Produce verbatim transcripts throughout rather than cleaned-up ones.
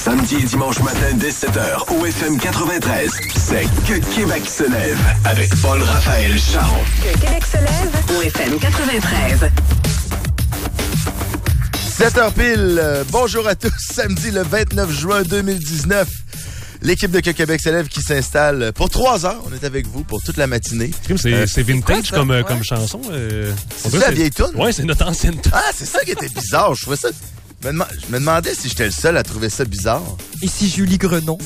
Samedi et dimanche matin dès sept heures, au F M quatre-vingt-treize, c'est Que Québec se lève avec Paul-Raphaël Charron. Que Québec se lève au F M quatre-vingt-treize. sept heures pile. Bonjour à tous. Samedi le vingt-neuf juin deux mille dix-neuf. L'équipe de Que Québec se lève qui s'installe pour trois heures. On est avec vous pour toute la matinée. C'est, euh, c'est vintage c'est comme, ouais. comme chanson. Euh, c'est ça, la vieille toune? Oui, c'est notre ancienne toune. Ah, c'est ça qui était bizarre. Je trouvais ça... Je me, dem... je me demandais si j'étais le seul à trouver ça bizarre. Et si Julie Grenon?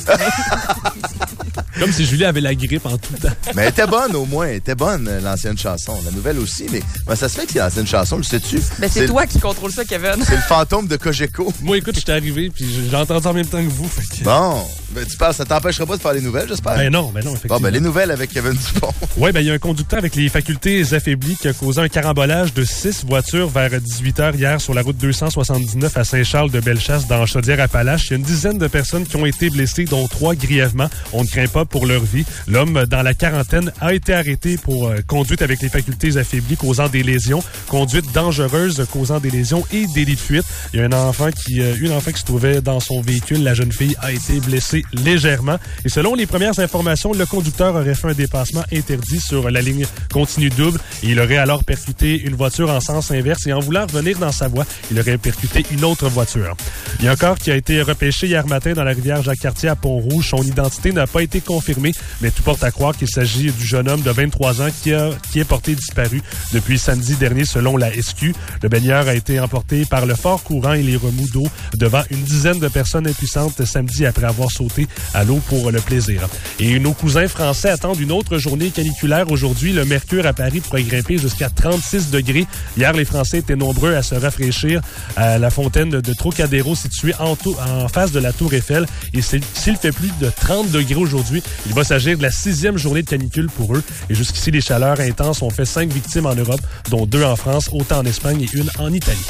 Comme si Julie avait la grippe en tout temps. Mais elle était bonne au moins. Elle était bonne, l'ancienne chanson. La nouvelle aussi. Mais ben, ça se fait que c'est l'ancienne chanson, le sais-tu? Mais c'est, c'est toi le... qui contrôle ça, Kevin. C'est le fantôme de Cogeco. Moi, écoute, j'étais arrivé puis j'ai entendu en même temps que vous. Fait que... Bon. Ben, tu penses, ça t'empêchera pas de faire les nouvelles, j'espère? Ben non, ben non, effectivement. Bon, ben les nouvelles avec Kevin Dupont. Oui, ben il y a un conducteur avec les facultés affaiblies qui a causé un carambolage de six voitures vers dix-huit heures hier sur la route deux cent soixante-dix-neuf à Saint-Charles-de-Bellechasse dans Chaudière-Appalaches. Il y a une dizaine de personnes qui ont été blessées, dont trois grièvement. On ne craint pas pour leur vie. L'homme, dans la quarantaine, a été arrêté pour euh, conduite avec les facultés affaiblies causant des lésions, conduite dangereuse causant des lésions et délit de fuite. Il y a un enfant qui, euh, une enfant qui se trouvait dans son véhicule. La jeune fille a été blessée légèrement. Et selon les premières informations, le conducteur aurait fait un dépassement interdit sur la ligne continue double et il aurait alors percuté une voiture en sens inverse et en voulant revenir dans sa voie, il aurait percuté une autre voiture. Il y a un corps qui a été repêché hier matin dans la rivière Jacques-Cartier à Pont-Rouge. Son identité n'a pas été confirmée, mais tout porte à croire qu'il s'agit du jeune homme de vingt-trois ans qui, a, qui est porté disparu depuis samedi dernier selon la S Q. Le baigneur a été emporté par le fort courant et les remous d'eau devant une dizaine de personnes impuissantes samedi après avoir sauté à l'eau pour le plaisir. Et nos cousins français attendent une autre journée caniculaire aujourd'hui. Le mercure à Paris pourrait grimper jusqu'à trente-six degrés. Hier, les Français étaient nombreux à se rafraîchir à la fontaine de Trocadéro située en, to- en face de la Tour Eiffel. Et s'il fait plus de trente degrés aujourd'hui, il va s'agir de la sixième journée de canicule pour eux. Et jusqu'ici, les chaleurs intenses ont fait cinq victimes en Europe, dont deux en France, autant en Espagne et une en Italie.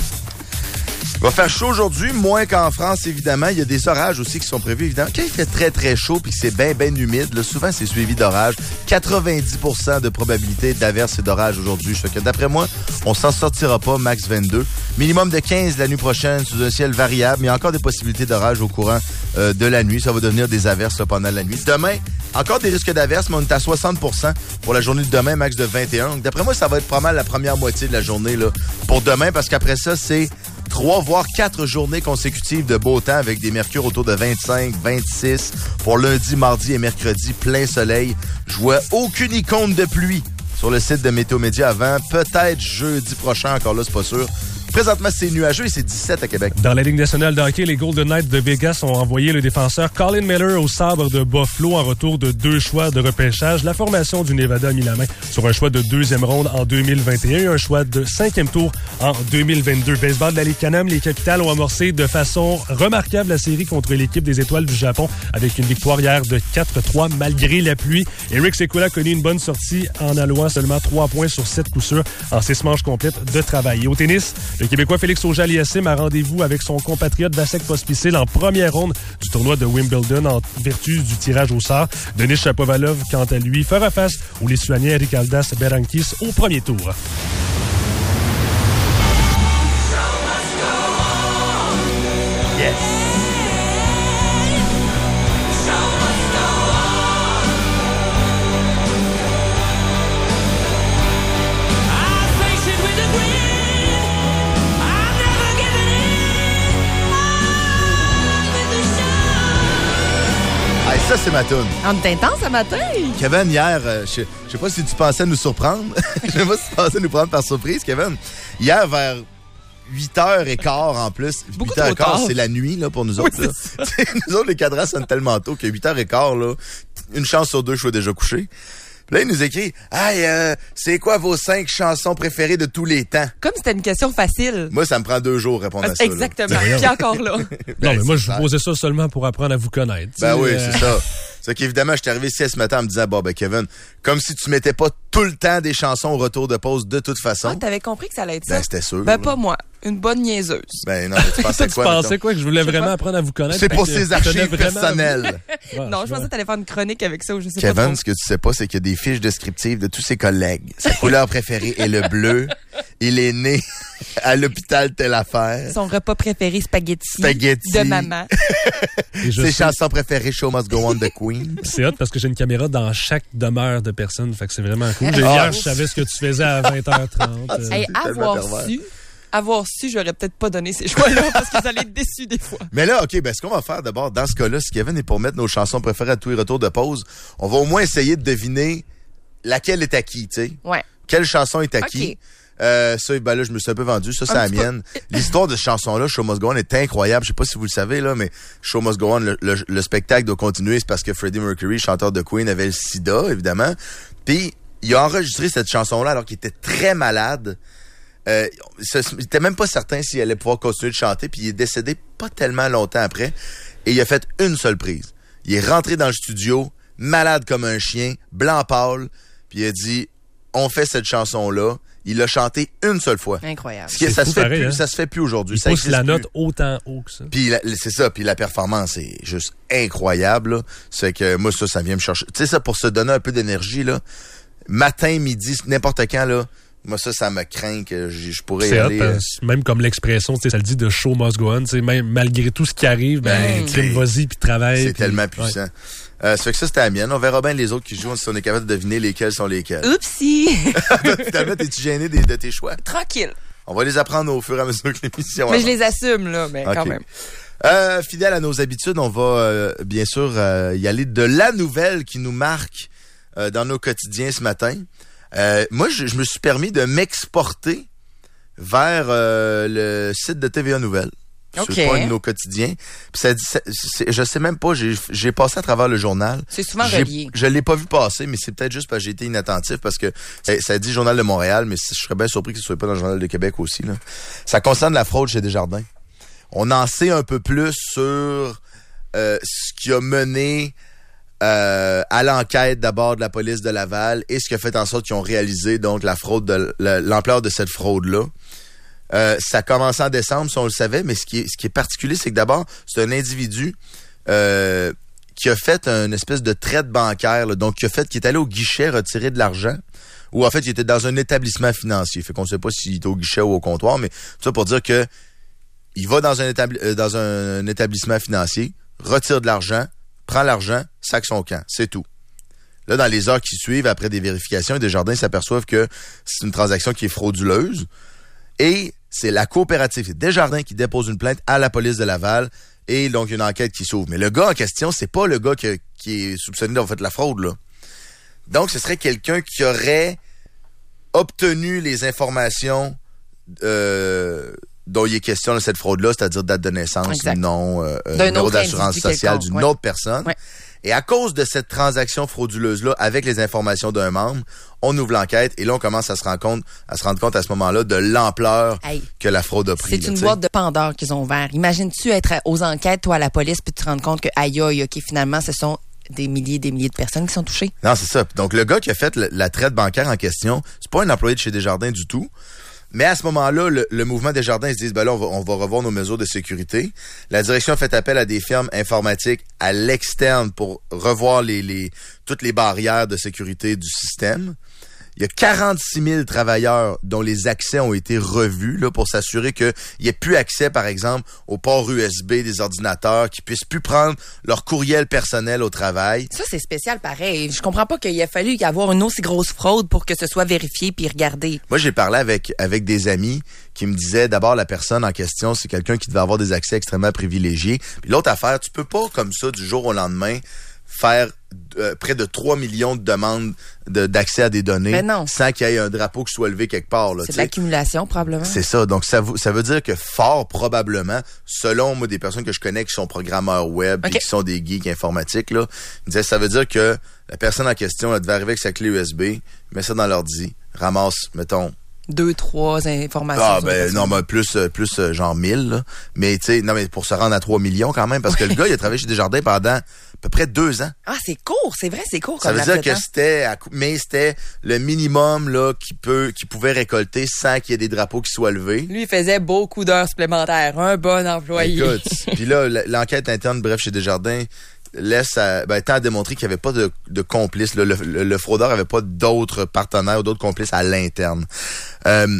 Il va faire chaud aujourd'hui, moins qu'en France, évidemment. Il y a des orages aussi qui sont prévus, évidemment. Quand il fait très, très chaud puis que c'est bien, bien humide, là, souvent, c'est suivi d'orages. quatre-vingt-dix pour cent de probabilité d'averse et d'orage aujourd'hui. Je sais que d'après moi, on s'en sortira pas, max vingt-deux. Minimum de quinze la nuit prochaine, sous un ciel variable. Mais il y a encore des possibilités d'orage au courant euh, de la nuit. Ça va devenir des averses là, pendant la nuit. Demain, encore des risques d'averse, mais on est à soixante pour cent pour la journée de demain, max de vingt et un. Donc, d'après moi, ça va être pas mal la première moitié de la journée là, pour demain, parce qu'après ça, c'est trois, voire quatre journées consécutives de beau temps avec des mercures autour de vingt-cinq, vingt-six. Pour lundi, mardi et mercredi, plein soleil. Je vois aucune icône de pluie sur le site de Météo Média avant. Peut-être jeudi prochain, encore là, c'est pas sûr. Présentement, c'est nuageux et c'est dix-sept à Québec. Dans la Ligue nationale de hockey, les Golden Knights de Vegas ont envoyé le défenseur Colin Miller au sabre de Buffalo en retour de deux choix de repêchage. La formation du Nevada a mis la main sur un choix de deuxième ronde en deux mille vingt et un et un choix de cinquième tour en deux mille vingt-deux. Baseball de la Ligue Canam, les Capitals ont amorcé de façon remarquable la série contre l'équipe des Étoiles du Japon avec une victoire hier de quatre trois malgré la pluie. Eric Sekula a connu une bonne sortie en allouant seulement trois points sur sept coups sûrs en six manches complètes de travail. Et au tennis, le Québécois Félix Auger-Aliassime a rendez-vous avec son compatriote Vasek Pospisil en première ronde du tournoi de Wimbledon en vertu du tirage au sort. Denis Shapovalov, quant à lui, fera face au Lituanien Rikaldas Berankis au premier tour. Yes! Ça, c'est ma toune. On est intense ce matin. Kevin, hier, euh, je je sais pas si tu pensais nous surprendre. Je sais pas si tu pensais nous prendre par surprise, Kevin. Hier, vers huit heures quinze en plus. Beaucoup huit heures trop tard. quinze, c'est la nuit là, pour nous autres. Oui, là. Nous autres, les cadrans sonnent tellement tôt que huit heures quinze, là, une chance sur deux, je suis déjà couché. Là, il nous écrit « Hey, euh, c'est quoi vos cinq chansons préférées de tous les temps? » Comme c'était une question facile. Moi, ça me prend deux jours à répondre à ça. Exactement. Puis encore là. Non, mais moi, je vous posais ça seulement pour apprendre à vous connaître. Ben oui, euh... c'est ça. C'est qu'évidemment, je suis arrivé ici ce matin en me disant, bon, ben, Kevin, comme si tu mettais pas tout le temps des chansons au retour de pause de toute façon. Ah, t'avais compris que ça allait être ça? Ben, c'était sûr. Ben, là. pas moi. Une bonne niaiseuse. Ben, non, mais tu pensais tu quoi? pensais mettons? quoi? Que je voulais Je sais vraiment pas. apprendre à vous connaître? C'est pour que ses je tenais archives vraiment- personnelles. Ouais, non, je ouais. pensais que t'allais faire une chronique avec ça ou je sais pas Kevin, trop. ce que tu sais pas, c'est qu'il y a des fiches descriptives de tous ses collègues. Sa couleur préférée est le bleu. Il est né À l'hôpital, telle affaire. Son repas préféré, spaghetti. Spaghetti. De maman. Et je Ses sais- chansons préférées, Show Must Go On de Queen. C'est hot parce que j'ai une caméra dans chaque demeure de personne. Fait que c'est vraiment cool. J'ai- Ah. Hier, je savais ce que tu faisais à vingt heures trente. euh. Hey, tellement avoir pervers. su, avoir su, j'aurais peut-être pas donné ces choix-là parce qu'ils allaient être déçus des fois. Mais là, OK, ben ce qu'on va faire d'abord, dans ce cas-là, si Kevin est pour mettre nos chansons préférées à tous les retours de pause, on va au moins essayer de deviner laquelle est à qui, tu sais. Ouais. Quelle chanson est à qui. OK. Euh, ça, ben là, je me suis un peu vendu. Ça, c'est Un la petit peu. mienne. L'histoire de cette chanson-là, Show Must Go On, est incroyable. Je sais pas si vous le savez, là, mais Show Must Go On, le, le, le spectacle doit continuer. C'est parce que Freddie Mercury, chanteur de Queen, avait le sida, évidemment. Puis, il a enregistré cette chanson-là alors qu'il était très malade. Euh, il était même pas certain s'il allait pouvoir continuer de chanter. Puis, il est décédé pas tellement longtemps après. Et il a fait une seule prise. Il est rentré dans le studio, malade comme un chien, blanc pâle. Puis, il a dit, on fait cette chanson-là. Il l'a chanté une seule fois. Incroyable. Ce qui- C'est ça, fou se fait pareil, plus, hein? ça se fait plus aujourd'hui. Il Ça pousse existe la plus. note autant haut que ça. Puis la- c'est ça, puis la performance est juste incroyable. Là. C'est que moi, ça, ça vient me chercher. Tu sais, ça, pour se donner un peu d'énergie, là, matin, midi, n'importe quand, là, moi, ça, ça me craint que je je pourrais y C'est hot, aller. euh, parce que même comme l'expression, tu sais, ça le dit de show must go on, tu sais, même malgré tout ce qui arrive, ben, Mm. crime, vas-y, puis travaille. C'est puis- tellement ouais. puissant. Euh, ça fait que ça, c'était la mienne. On verra bien les autres qui jouent si on est capable de deviner lesquels sont lesquels. Oupsie! Finalement, t'es-tu gêné des- de tes choix? Tranquille. On va les apprendre au fur et à mesure que l'émission Mais je avance. les assume, là, mais quand Ok. même. Euh, fidèle à nos habitudes, on va euh, bien sûr euh, y aller de la nouvelle qui nous marque euh, dans nos quotidiens ce matin. Euh, moi, je, je me suis permis de m'exporter vers euh, le site de T V A Nouvelles. Ok. C'est pas un de nos quotidiens. Puis ça dit, ça- c'est- je sais même pas, j'ai, j'ai passé à travers le journal. C'est souvent J'ai- relié. Je l'ai pas vu passer, mais c'est peut-être juste parce que j'ai été inattentif, parce que ça, ça dit Journal de Montréal, mais je serais bien surpris que ce soit pas dans le Journal de Québec aussi. Là. Ça concerne la fraude chez Desjardins. On en sait un peu plus sur euh, ce qui a mené euh, à l'enquête d'abord de la police de Laval et ce qui a fait en sorte qu'ils ont réalisé donc la fraude, de, la- l'ampleur de cette fraude-là. Euh, ça a commencé en décembre, si on le savait, mais ce qui est, ce qui est particulier, c'est que d'abord, c'est un individu euh, qui a fait une espèce de traite bancaire, là, donc qui a fait, qui est allé au guichet retirer de l'argent, ou en fait, il était dans un établissement financier. Fait qu'on ne sait pas s'il était au guichet ou au comptoir, mais tout ça pour dire que il va dans un, établi- euh, dans un, un établissement financier, retire de l'argent, prend l'argent, sac son camp. C'est tout. Là, dans les heures qui suivent, après des vérifications, Desjardins s'aperçoivent que c'est une transaction qui est frauduleuse. Et c'est la coopérative, c'est Desjardins qui dépose une plainte à la police de Laval. Et donc, il y a une enquête qui s'ouvre. Mais le gars en question, c'est pas le gars que- qui est soupçonné d'avoir fait de la fraude, là. Donc, ce serait quelqu'un qui aurait obtenu les informations euh, dont il est question de cette fraude-là, c'est-à-dire date de naissance, Exact. nom, euh, euh, D'un numéro autre d'assurance individu sociale quelconque, d'une ouais. autre personne. Ouais. Et à cause de cette transaction frauduleuse-là, avec les informations d'un membre, on ouvre l'enquête et là, on commence à se rendre compte, à se rendre compte à ce moment-là de l'ampleur Hey. que la fraude a pris. C'est là, une tu sais. boîte de Pandore qu'ils ont ouvert. Imagines-tu être à- aux enquêtes, toi, à la police, puis te rendre compte que, aïe, aïe, OK, finalement, ce sont des milliers et des milliers de personnes qui sont touchées. Non, c'est ça. Donc, le gars qui a fait le- la traite bancaire en question, c'est pas un employé de chez Desjardins du tout. Mais à ce moment-là, le, le mouvement Desjardins, ils se disent, ben là, on va, on va revoir nos mesures de sécurité. La direction a fait appel à des firmes informatiques à l'externe pour revoir les, les, toutes les barrières de sécurité du système. Il y a quarante-six mille travailleurs dont les accès ont été revus là, pour s'assurer qu'il n'y ait plus accès, par exemple, au port U S B des ordinateurs, qu'ils puissent plus prendre leur courriel personnel au travail. Ça, c'est spécial pareil. Je comprends pas qu'il a fallu y avoir une aussi grosse fraude pour que ce soit vérifié puis regardé. Moi, j'ai parlé avec avec des amis qui me disaient, d'abord, la personne en question, c'est quelqu'un qui devait avoir des accès extrêmement privilégiés. Puis l'autre affaire, tu peux pas, comme ça, du jour au lendemain, faire euh, près de trois millions de demandes de, d'accès à des données Mais non. sans qu'il y ait un drapeau qui soit levé quelque part. Là, C'est tu de sais. l'accumulation, probablement. C'est ça. Donc, ça, vou- ça veut dire que fort probablement, selon moi, des personnes que je connais qui sont programmeurs web Ok. et qui sont des geeks informatiques, là, ils disaient, ça veut dire que la personne en question, elle devait arriver avec sa clé U S B, met ça dans l'ordi, ramasse, mettons, Deux, trois informations. ah sur les ben personnes. non, ben plus euh, plus euh, genre mille là. Mais tu sais, non mais pour se rendre à trois millions quand même, parce que le gars il a travaillé chez Desjardins pendant à peu près deux ans. Ah, c'est court, c'est vrai, c'est court Ça comme veut dire laps de que temps. c'était à cou- mais c'était le minimum là qui peut qui pouvait récolter sans qu'il y ait des drapeaux qui soient levés. Lui, il faisait beaucoup d'heures supplémentaires. Un bon employé. Écoute, puis là l- l'enquête interne bref chez Desjardins laisse à, ben, tend à démontrer qu'il n'y avait pas de, de complices. là. Le, le, le fraudeur avait pas d'autres partenaires ou d'autres complices à l'interne. Euh,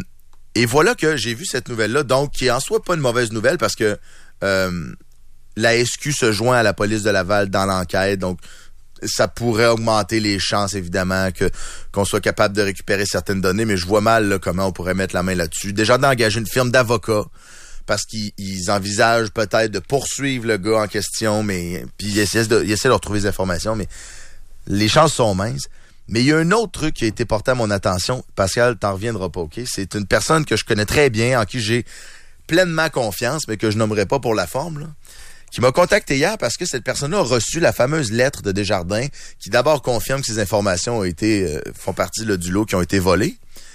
Et voilà que j'ai vu cette nouvelle-là, donc qui est en soi pas une mauvaise nouvelle parce que euh, la S Q se joint à la police de Laval dans l'enquête, donc ça pourrait augmenter les chances, évidemment, que qu'on soit capable de récupérer certaines données, mais je vois mal là, comment on pourrait mettre la main là-dessus. Déjà d'engager une firme d'avocats parce qu'ils ils envisagent peut-être de poursuivre le gars en question, mais puis ils essaient de, ils essaient de retrouver des informations, mais les chances sont minces. Mais il y a un autre truc qui a été porté à mon attention. Pascal, t'en reviendras pas, OK? C'est une personne que je connais très bien, en qui j'ai pleinement confiance, mais que je nommerai pas pour la forme, là, qui m'a contacté hier parce que cette personne-là a reçu la fameuse lettre de Desjardins qui d'abord confirme que ces informations ont été euh, font partie là, du lot qui ont été volées.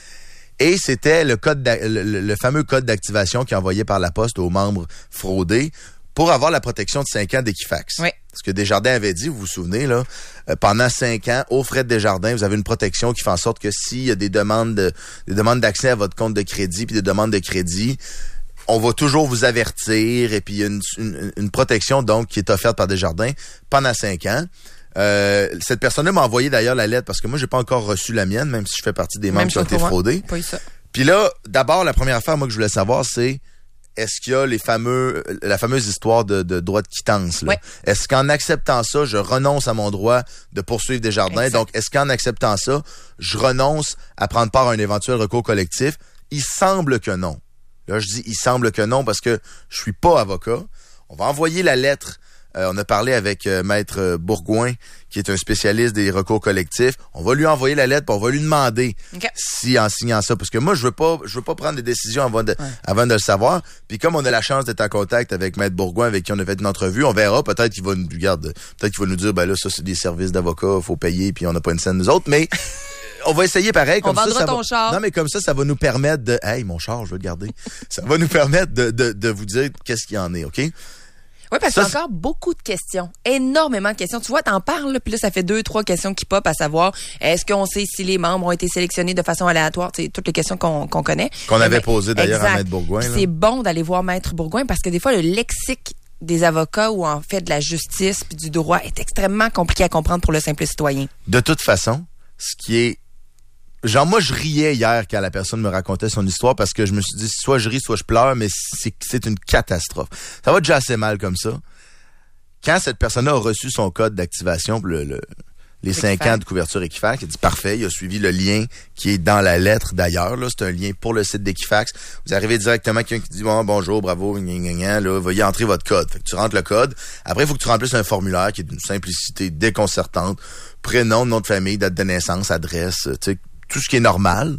Et c'était le code le, le fameux code d'activation qui est envoyé par la poste aux membres fraudés pour avoir la protection de cinq ans d'Equifax. Oui. Ce que Desjardins avait dit, vous vous souvenez, là, euh, pendant cinq ans, aux frais de Desjardins, vous avez une protection qui fait en sorte que s'il y a des demandes de, des demandes d'accès à votre compte de crédit puis des demandes de crédit, on va toujours vous avertir et puis il y a une, une, une protection donc qui est offerte par Desjardins pendant cinq ans. Euh, cette personne-là m'a envoyé d'ailleurs la lettre parce que moi, j'ai pas encore reçu la mienne, même si je fais partie des membres Même qui ont été fraudés. Pas eu ça. Puis là, d'abord, la première affaire, moi, que je voulais savoir, c'est est-ce qu'il y a les fameux, la fameuse histoire de, de droit de quittance, là? Ouais. Est-ce qu'en acceptant ça, je renonce à mon droit de poursuivre Desjardins? Exact. Donc, est-ce qu'en acceptant ça, je renonce à prendre part à un éventuel recours collectif? Il semble que non. Là, je dis il semble que non parce que je suis pas avocat. On va envoyer la lettre. Euh, on a parlé avec euh, Maître Bourgoin, qui est un spécialiste des recours collectifs. On va lui envoyer la lettre, puis on va lui demander Okay. si en signant ça, parce que moi je veux pas, je veux pas prendre des décisions avant de, ouais. avant de le savoir. Puis comme on a la chance d'être en contact avec Maître Bourgoin, avec qui on a fait une entrevue, on verra. Peut-être qu'il va nous, regarde, peut-être qu'il va nous dire, ben là ça c'est des services d'avocat, faut payer, puis on n'a pas une scène nous autres, mais on va essayer pareil. Comme on ça, vendra ça ton va... char. Non, mais comme ça, ça va nous permettre de, hey, mon char, je veux le garder. Ça va nous permettre de, de, de vous dire qu'est-ce qu'il y en est, ok? Oui, parce qu'il y a encore beaucoup de questions. Énormément de questions. Tu vois, t'en parles, là, puis là, ça fait deux, trois questions qui pop à savoir, est-ce qu'on sait si les membres ont été sélectionnés de façon aléatoire? C'est toutes les questions qu'on, qu'on connaît. Qu'on avait posées d'ailleurs exact. à Maître Bourgoin. Là. C'est bon d'aller voir Maître Bourgoin parce que des fois, le lexique des avocats ou en fait de la justice puis du droit est extrêmement compliqué à comprendre pour le simple citoyen. De toute façon, ce qui est... Genre, moi, je riais hier quand la personne me racontait son histoire parce que je me suis dit, soit je ris, soit je pleure, mais c'est, c'est une catastrophe. Ça va déjà assez mal comme ça. Quand cette personne-là a reçu son code d'activation pour le, le, les cinq ans de couverture Equifax, il a dit parfait, il a suivi le lien qui est dans la lettre d'ailleurs. Là, c'est un lien pour le site d'Equifax. Vous arrivez directement à quelqu'un qui dit bon, bonjour, bravo, gna, gna, gna, là, veuillez entrer votre code. Fait que tu rentres le code. Après, il faut que tu remplisses un formulaire qui est d'une simplicité déconcertante. Prénom, nom de famille, date de naissance, adresse, tu sais, tout ce qui est normal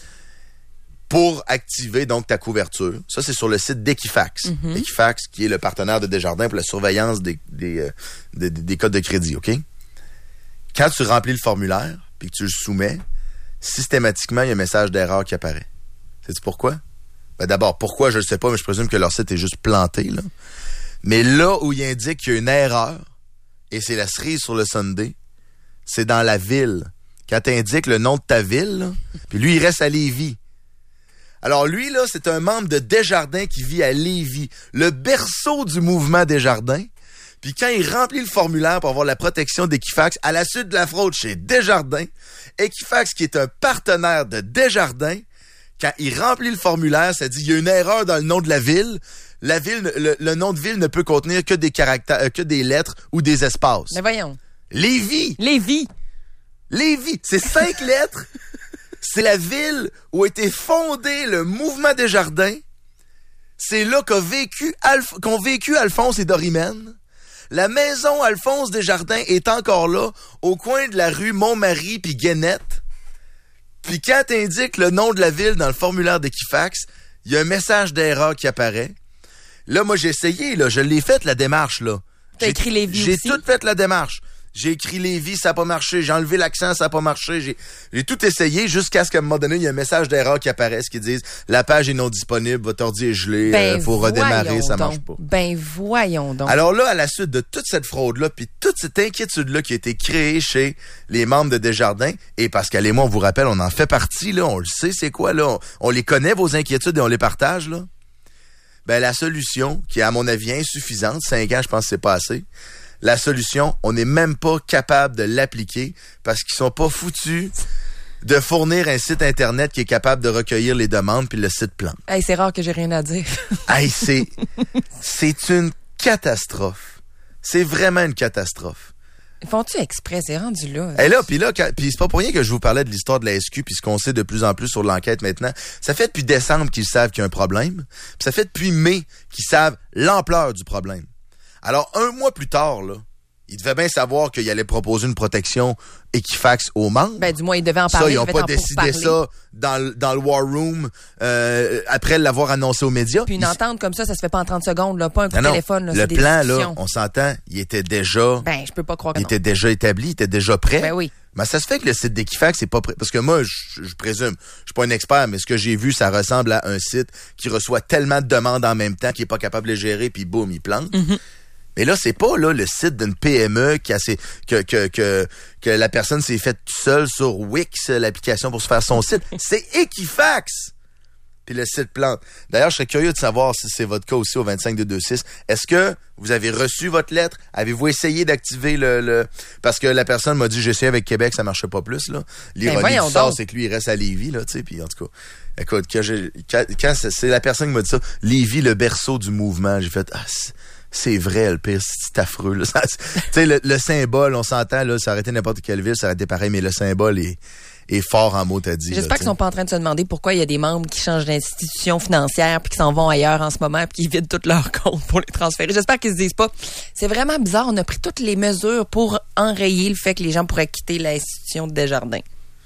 pour activer donc ta couverture. Ça, c'est sur le site d'Equifax. Mm-hmm. Equifax, qui est le partenaire de Desjardins pour la surveillance des, des, euh, des, des codes de crédit, OK? Quand tu remplis le formulaire puis que tu le soumets, systématiquement, il y a un message d'erreur qui apparaît. Sais-tu pourquoi? Ben d'abord, pourquoi, je ne sais pas, mais je présume que leur site est juste planté, là. Mais là où il indique qu'il y a une erreur, et c'est la cerise sur le sundae, c'est dans la ville. Quand tu indiques le nom de ta ville, là, puis lui, il reste à Lévis. Alors lui, là, c'est un membre de Desjardins qui vit à Lévis, le berceau du mouvement Desjardins. Puis quand il remplit le formulaire pour avoir la protection d'Equifax, à la suite de la fraude chez Desjardins, Equifax, qui est un partenaire de Desjardins, quand il remplit le formulaire, ça dit il y a une erreur dans le nom de la ville. La ville, le, le nom de ville ne peut contenir que des caractères, euh, que des lettres ou des espaces. Mais voyons. Lévis. Lévis. Lévis. C'est cinq lettres. C'est la ville où a été fondé le mouvement Desjardins. C'est là qu'a vécu Alf- qu'ont vécu Alphonse et Dorimène. La maison Alphonse Desjardins est encore là, au coin de la rue Montmarie puis Guénette. Puis quand t'indiques le nom de la ville dans le formulaire d'Equifax, il y a un message d'erreur qui apparaît. Là, moi, j'ai essayé, là, je l'ai fait, la démarche, là. T'as j'ai, écrit Lévis J'ai aussi? tout fait la démarche. J'ai écrit Lévis, ça n'a pas marché. J'ai enlevé l'accent, ça n'a pas marché. J'ai, j'ai tout essayé jusqu'à ce qu'à un moment donné, il y ait un message d'erreur qui apparaisse qui dise « La page est non disponible, votre ordi est gelé, ben euh, faut redémarrer, ça donc. marche pas. » Ben voyons donc. Alors là, à la suite de toute cette fraude-là, puis toute cette inquiétude-là qui a été créée chez les membres de Desjardins, et Pascal et moi, on vous rappelle, on en fait partie, là, on le sait, c'est quoi, là, on, on les connaît, vos inquiétudes, et on les partage, là. Ben la solution, qui est à mon avis insuffisante, cinq ans, je pense que c'est pas assez, la solution, on n'est même pas capable de l'appliquer parce qu'ils sont pas foutus de fournir un site Internet qui est capable de recueillir les demandes, puis le site plante. Hey, c'est rare que j'ai rien à dire. Hey, c'est, c'est une catastrophe. C'est vraiment une catastrophe. Font-tu exprès? C'est rendu là. Et là, puis là, quand, puis c'est pas pour rien que je vous parlais de l'histoire de la S Q, puis ce qu'on sait de plus en plus sur l'enquête maintenant. Ça fait depuis décembre qu'ils savent qu'il y a un problème, puis ça fait depuis mai qu'ils savent l'ampleur du problème. Alors, un mois plus tard, là, ils devaient bien savoir qu'il allait proposer une protection Equifax aux membres. Ben, du moins, ils devaient en parler. Ça, ils n'ont pas décidé ça dans, le, dans le War Room euh, après l'avoir annoncé aux médias. Puis une entente comme ça, ça se fait pas en trente secondes, là, pas un coup de non, téléphone. Là, le c'est plan, des là, on s'entend, il était déjà... Ben, je peux pas croire que Il non. était déjà établi, il était déjà prêt. Ben oui. Mais ça se fait que le site d'Equifax n'est pas prêt. Parce que moi, je, je présume, je suis pas un expert, mais ce que j'ai vu, ça ressemble à un site qui reçoit tellement de demandes en même temps qu'il est pas capable de les gérer, puis boum, il plante. Mm-hmm. Mais là, c'est pas là le site d'une P M E qui a ses, que, que, que, que la personne s'est faite tout seule sur Wix, l'application pour se faire son site. C'est Equifax! Puis le site plante. D'ailleurs, je serais curieux de savoir si c'est votre cas aussi au vingt-cinq deux deux six. Est-ce que vous avez reçu votre lettre? Avez-vous essayé d'activer le... le... Parce que la personne m'a dit, j'ai essayé avec Québec, ça marchait pas plus, là. L'ironie ben du sort, c'est que lui, il reste à Lévis, là, tu sais. Puis en tout cas, écoute, quand, j'ai, quand, quand c'est, c'est la personne qui m'a dit ça, Lévis, le berceau du mouvement, j'ai fait... Ah, c'est... C'est vrai, le pire, c'est affreux. Tu sais, le, le symbole, on s'entend, là, ça aurait été n'importe quelle ville, ça aurait été pareil, mais le symbole est, est fort en mots, t'as dit. J'espère là, qu'ils sont pas en train de se demander pourquoi il y a des membres qui changent d'institution financière puis qui s'en vont ailleurs en ce moment puis qui vident tous leurs comptes pour les transférer. J'espère qu'ils se disent pas. C'est vraiment bizarre. On a pris toutes les mesures pour enrayer le fait que les gens pourraient quitter l'institution de Desjardins.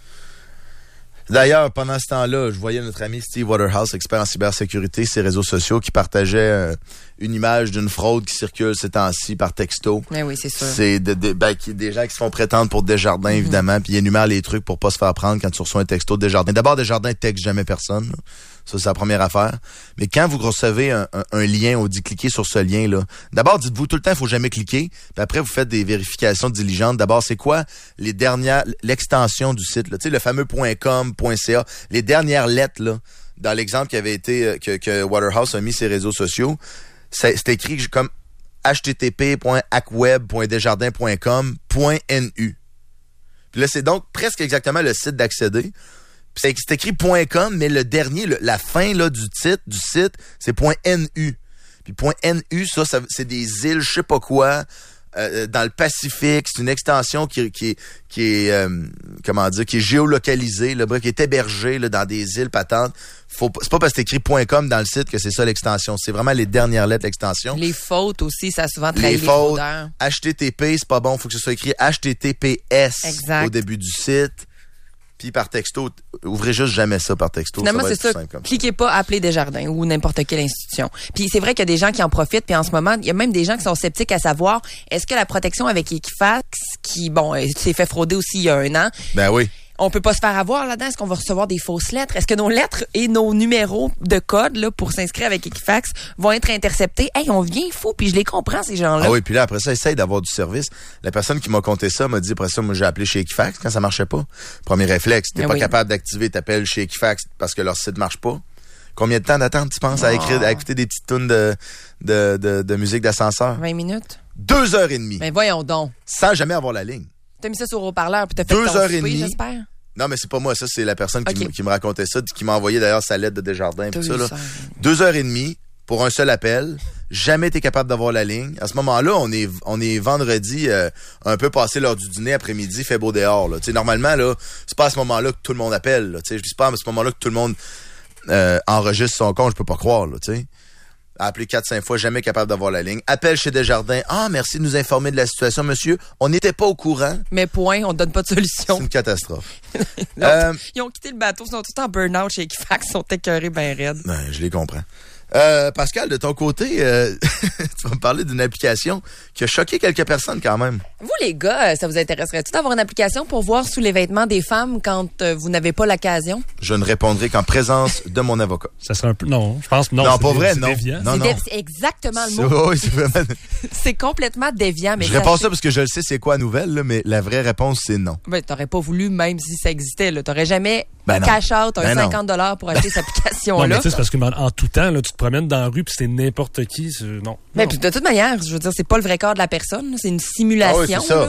D'ailleurs, pendant ce temps-là, je voyais notre ami Steve Waterhouse, expert en cybersécurité, ses réseaux sociaux, qui partageait euh, une image d'une fraude qui circule ces temps-ci par texto. Mais oui, c'est sûr. C'est de, de, ben, des gens qui se font prétendre pour Desjardins, mm-hmm. évidemment, puis ils énumèrent les trucs pour pas se faire prendre quand tu reçois un texto de Desjardins. D'abord, Desjardins texte jamais personne. Là. Ça, c'est la première affaire. Mais quand vous recevez un, un, un lien, on dit cliquez sur ce lien-là. D'abord, dites-vous tout le temps, il faut jamais cliquer. Puis après, vous faites des vérifications diligentes. D'abord, c'est quoi les dernières, l'extension du site, là. Tu sais, le fameux .com, .ca, les dernières lettres, là, dans l'exemple qui avait été, que, que Waterhouse a mis sur ses réseaux sociaux, c'est, c'est écrit comme h t t p point acweb point desjardins point com point n u. Puis là, c'est donc presque exactement le site d'accéder. C'est, c'est écrit .com, mais le dernier, le, la fin là du titre, du site, c'est .nu. Puis .nu, ça, ça, c'est des îles, je sais pas quoi, euh, dans le Pacifique. C'est une extension qui, qui, qui est, euh, comment dire, qui est géolocalisée, là, bref, qui est hébergée là, dans des îles patentes. Faut, c'est pas parce que c'est écrit .com dans le site que c'est ça l'extension. C'est vraiment les dernières lettres de l'extension. Les fautes aussi, ça a souvent trahi les, les fautes. fraudeurs. H T T P, c'est pas bon. Faut que ce soit écrit H T T P S exact. Au début du site. Puis par texto, ouvrez juste jamais ça par texto. Finalement, ça va c'est être ça. Simple comme Cliquez ça. pas, appelez Desjardins ou n'importe quelle institution. Puis c'est vrai qu'il y a des gens qui en profitent. Puis en ce moment, il y a même des gens qui sont sceptiques à savoir est-ce que la protection avec Equifax, qui bon, s'est fait frauder aussi il y a un an. Ben oui. On peut pas se faire avoir là-dedans. Est-ce qu'on va recevoir des fausses lettres? Est-ce que nos lettres et nos numéros de code là pour s'inscrire avec Equifax vont être interceptés? Hey, on vient fou, puis je les comprends, ces gens-là. Ah oui, puis là, après ça, essaye d'avoir du service. La personne qui m'a conté ça m'a dit, après ça, moi, j'ai appelé chez Equifax quand ça marchait pas. Premier réflexe, t'es Mais pas oui. capable d'activer, t'appelles chez Equifax parce que leur site marche pas. Combien de temps d'attente tu penses oh. à écrire, à écouter des petites tunes de, de, de, de musique d'ascenseur? vingt minutes. Deux heures et demie. Mais voyons donc. Sans jamais avoir la ligne. T'as mis ça sur haut-parleur puis t'as fait Deux ton heures et souper, demie. j'espère? Non, mais c'est pas moi, ça, c'est la personne qui, okay. m- qui me racontait ça, qui m'a envoyé d'ailleurs sa lettre de Desjardins. Deux, Tout ça, là. heures. Deux heures et demie pour un seul appel. Jamais été capable d'avoir la ligne. À ce moment-là, on est on est vendredi, euh, un peu passé l'heure du dîner, après-midi, fait beau dehors. Là. T'sais, normalement, là, c'est pas à ce moment-là que tout le monde appelle. Là. Je dis pas à ce moment-là que tout le monde euh, enregistre son compte, je peux pas croire. Là, t'sais. Appelé quatre cinq fois, jamais capable d'avoir la ligne. Appel chez Desjardins. Ah, merci de nous informer de la situation, monsieur. On n'était pas au courant. Mais point, on donne pas de C'est solution. une catastrophe. ils, ont, euh, ils ont quitté le bateau, ils sont tous en burn-out chez Equifax, ils sont écœurés ben raides. Ben, je les comprends. Euh, Pascal, de ton côté, euh, tu vas me parler d'une application qui a choqué quelques personnes quand même. Vous, les gars, ça vous intéresserait-tu d'avoir une application pour voir sous les vêtements des femmes quand euh, vous n'avez pas l'occasion? Je ne répondrai qu'en présence de mon avocat. Ça serait un peu... Non, je pense que non. Non, c'est pas dé- vrai, c'est non. déviant. Non, c'est, non. dé- c'est exactement le C'est, mot. oui, c'est vraiment... C'est complètement déviant. Mais je réponds sachez- ça parce que je le sais c'est quoi la nouvelle, là, mais la vraie réponse, c'est non. Ben, t'aurais pas voulu, même si ça existait, là. T'aurais jamais Ben non. cash out un Ben non. cinquante dollars pour acheter cette Non, mais application-là. tu sais, c'est parce que en, en tout temps, là, tu te promènes dans la rue puis c'est n'importe qui. C'est... Non. Mais non. puis de toute manière, je veux dire, c'est pas le vrai corps de la personne, là. C'est une simulation. Ah oui, c'est ça. Là.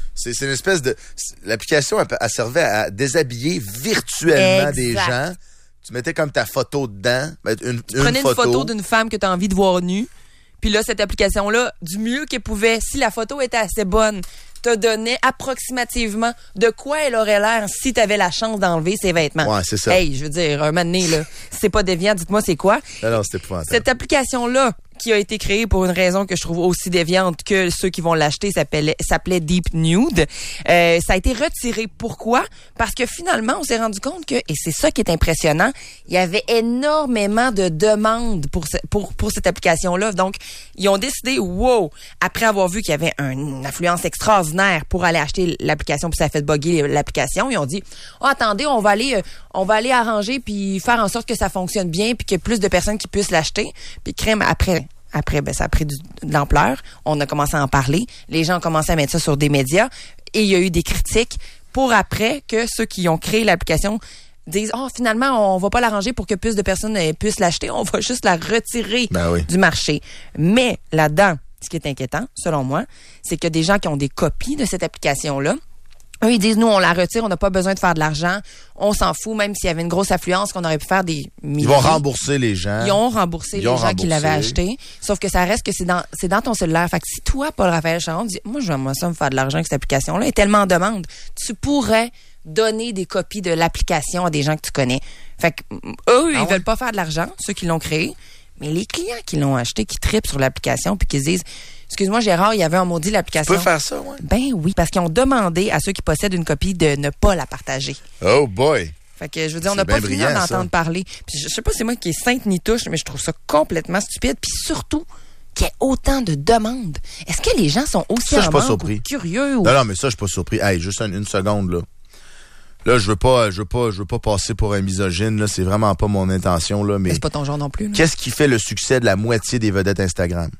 C'est, c'est une espèce de... L'application, elle, elle servait à déshabiller virtuellement exact. des gens. Tu mettais comme ta photo dedans. Une, tu une prenais photo. une photo d'une femme que tu as envie de voir nue. Puis là, cette application-là, du mieux qu'elle pouvait, si la photo était assez bonne, te donnait approximativement de quoi elle aurait l'air si tu avais la chance d'enlever ses vêtements. Ouais, c'est ça. Hey, je veux dire, un moment donné, là, si c'est pas déviant, dites-moi c'est quoi. Non, non, c'était épouvantable. Cette application-là, qui a été créée pour une raison que je trouve aussi déviante que ceux qui vont l'acheter, s'appelait, s'appelait Deep Nude. Euh, ça a été retiré. Pourquoi? Parce que finalement, on s'est rendu compte que, et c'est ça qui est impressionnant, il y avait énormément de demandes pour, ce, pour, pour cette application-là. Donc, ils ont décidé, wow, après avoir vu qu'il y avait un, une affluence extraordinaire pour aller acheter l'application, puis ça a fait bugger l'application, ils ont dit, oh, attendez, on va aller, euh, on va aller arranger puis faire en sorte que ça fonctionne bien puis qu'il y ait plus de personnes qui puissent l'acheter. Puis crème, après... Après, ben, ça a pris du, de l'ampleur. On a commencé à en parler. Les gens ont commencé à mettre ça sur des médias. Et il y a eu des critiques pour après que ceux qui ont créé l'application disent « Oh, finalement, on va pas l'arranger pour que plus de personnes euh, puissent l'acheter. On va juste la retirer ben oui. du marché. » Mais là-dedans, ce qui est inquiétant, selon moi, c'est que des gens qui ont des copies de cette application-là, eux, ils disent, nous, on la retire, on n'a pas besoin de faire de l'argent, on s'en fout, même s'il y avait une grosse affluence, qu'on aurait pu faire des milliers. Ils vont rembourser les gens. Ils ont remboursé Ils les ont gens remboursé. qui l'avaient acheté. Sauf que ça reste que c'est dans, c'est dans ton cellulaire. Fait que si toi, Paul-Raphaël Charon, dis, moi, je vais moi ça me faire de l'argent avec cette application-là, elle est tellement en demande, tu pourrais donner des copies de l'application à des gens que tu connais. Fait que, eux, Ah ils ouais? veulent pas faire de l'argent, ceux qui l'ont créé, mais les clients qui l'ont acheté, qui trippent sur l'application, puis qui se disent, excuse-moi, Gérard, il y avait un maudit l'application. Tu peux faire ça, ouais? Ben oui, parce qu'ils ont demandé à ceux qui possèdent une copie de ne pas la partager. Oh boy! Fait que je veux dire, on C'est n'a pas bien fini brillant, d'en ça. entendre parler. Puis je sais pas c'est moi qui est sainte ni touche, mais je trouve ça complètement stupide. Puis surtout, qu'il y ait autant de demandes. Est-ce que les gens sont aussi Ça, je suis en pas manque surpris. ou curieux? Ou... Non, non, mais ça, je suis pas surpris. Hey, juste une, une seconde, là. Là, je veux pas, je veux pas, je veux pas passer pour un misogyne, là. C'est vraiment pas mon intention, là, mais. Mais c'est pas ton genre non plus. Là. Qu'est-ce qui fait le succès de la moitié des vedettes Instagram?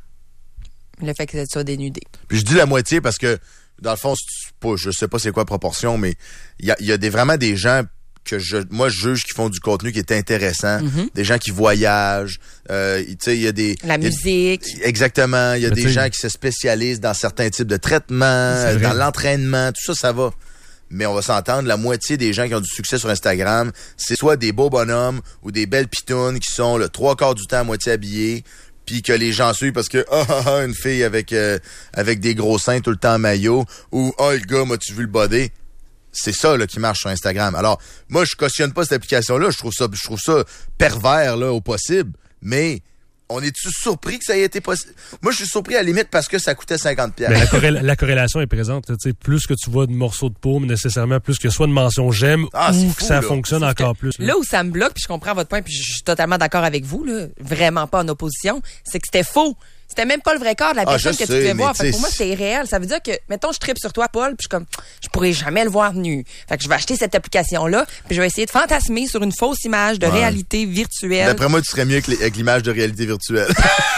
Le fait que ça soit dénudé. Puis je dis la moitié parce que, dans le fond, c'est pas, je sais pas c'est quoi la proportion, mais il y a, y a des, vraiment des gens que je, moi, je juge qui font du contenu qui est intéressant. Mm-hmm. Des gens qui voyagent. Euh, tu sais, il y a des... La y a- musique. Exactement. Il y a Mais des t'sais- gens qui se spécialisent dans certains types de traitements, C'est vrai. dans l'entraînement. Tout ça, ça va. Mais on va s'entendre, la moitié des gens qui ont du succès sur Instagram, c'est soit des beaux bonhommes ou des belles pitounes qui sont le trois quarts du temps à moitié habillés, puis que les gens suivent parce que ah ah ah une fille avec euh, avec des gros seins tout le temps en maillot, ou ah le gars, m'as-tu vu le body? C'est ça là qui marche sur Instagram. Alors moi je cautionne pas cette application là, je trouve ça je trouve ça pervers là au possible, mais on est-tu surpris que ça ait été possible? Moi, je suis surpris à la limite parce que ça coûtait cinquante piastres. Mais la, corréla- la corrélation est présente. Tu sais, plus que tu vois de morceaux de peau, mais nécessairement plus que soit de mention j'aime Ah, c'est ou fou, que ça là. fonctionne encore plus. là. Là où ça me bloque, puis je comprends votre point, puis je suis totalement d'accord avec vous, là, vraiment pas en opposition, c'est que c'était faux. C'était même pas le vrai corps de la Ah, personne je que tu sais, devais mais voir. Fait que tu pour moi, sais, c'est irréel. Ça veut dire que, mettons, je tripe sur toi, Paul, puis je suis comme, je pourrais jamais le voir nu. Fait que je vais acheter cette application-là, puis je vais essayer de fantasmer sur une fausse image de Ouais. réalité virtuelle. D'après moi, tu serais mieux avec, les- avec l'image de réalité virtuelle.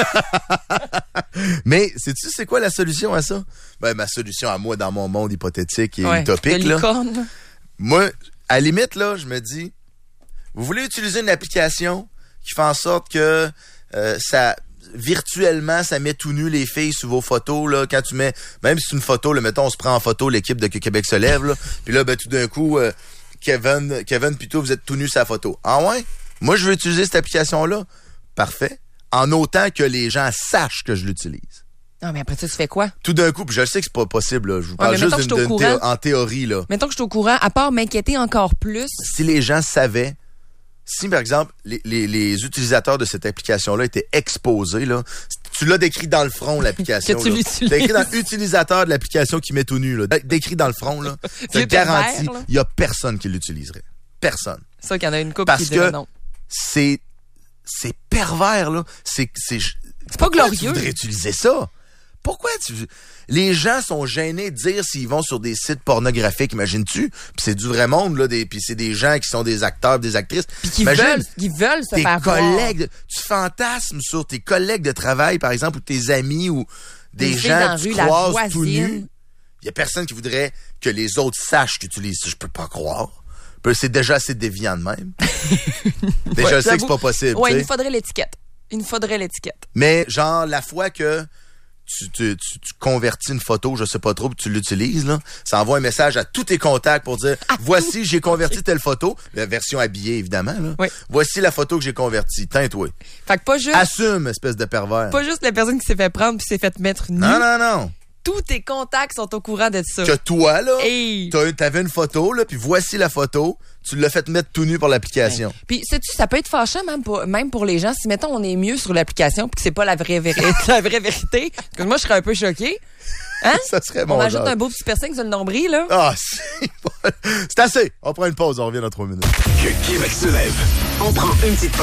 Mais, sais-tu, c'est quoi la solution à ça? Ben, ma solution à moi, dans mon monde hypothétique et Ouais, utopique, de là. licorne, là. Moi, à la limite, là, je me dis, vous voulez utiliser une application qui fait en sorte que euh, ça, virtuellement, ça met tout nu les filles sur vos photos, là, quand tu mets, même si c'est une photo, là, mettons, on se prend en photo l'équipe de Que Québec se lève, là, puis là, ben, tout d'un coup, euh, Kevin, Kevin, plutôt, vous êtes tout nu sur la photo. Ah ouais? Moi, je veux utiliser cette application-là. Parfait. En autant que les gens sachent que je l'utilise. Non, mais après ça, tu fais quoi? Tout d'un coup, puis je sais que c'est pas possible, là. Je vous parle mais juste mettons que d'une, je suis au d'une théo- courant. en théorie, là. Mettons que je suis au courant, à part m'inquiéter encore plus. Si les gens savaient, si par exemple les, les, les utilisateurs de cette application-là étaient exposés, là, tu l'as décrit dans le front, l'application. Que tu là. l'utilises. T'as écrit dans l'utilisateur de l'application qui met tout nu, là. Décrit dans le front, là. Je te Vieux garantis, pervers, là. il y a personne qui l'utiliserait. Personne. C'est ça qu'il y en a une couple Parce qui dirait que non. c'est, c'est pervers, là. C'est, c'est, C'est pas pourquoi glorieux. tu voudrais utiliser ça? Pourquoi tu... Les gens sont gênés de dire s'ils vont sur des sites pornographiques, imagines-tu? Puis c'est du vrai monde, là, des... puis c'est des gens qui sont des acteurs, des actrices. Puis qui Imagine veulent, qui veulent se tes faire voir. collègues, tu fantasmes sur tes collègues de travail, par exemple, ou tes amis, ou des Des filles dans gens la que tu rue, la croises tout voisine. nus. Il y a personne qui voudrait que les autres sachent que tu utilises ça. Je peux pas croire. Puis c'est déjà assez déviant de même. Déjà, Ouais, je sais que j'avoue. c'est pas possible. Ouais, tu il sais. nous faudrait l'étiquette. Il nous faudrait l'étiquette. Mais genre, la fois que tu, tu, tu, tu convertis une photo, je sais pas trop, puis tu l'utilises, là. Ça envoie un message à tous tes contacts pour dire, À voici, j'ai converti telle photo. La version habillée, évidemment, là. Oui. Voici la photo que j'ai convertie. Teinte-toi. Fait que pas juste, Assume, espèce de pervers. pas juste la personne qui s'est fait prendre puis s'est fait mettre nu. Non, non, non. Tous tes contacts sont au courant de ça. Que toi, là, Hey. t'as- t'avais une photo, là, puis voici la photo. Tu l'as fait mettre tout nu pour l'application. Puis, sais-tu, ça peut être fâchant même pour, même pour les gens. Si, mettons, on est mieux sur l'application puis que c'est pas la vraie, véri- la vraie vérité, parce que moi, je serais un peu choquée. Hein? Ça serait On mon ajoute genre. un beau petit piercing sur le nombril, là. Ah, c'est c'est assez. On prend une pause, on revient dans trois minutes. Que Québec se lève. On prend une petite pause.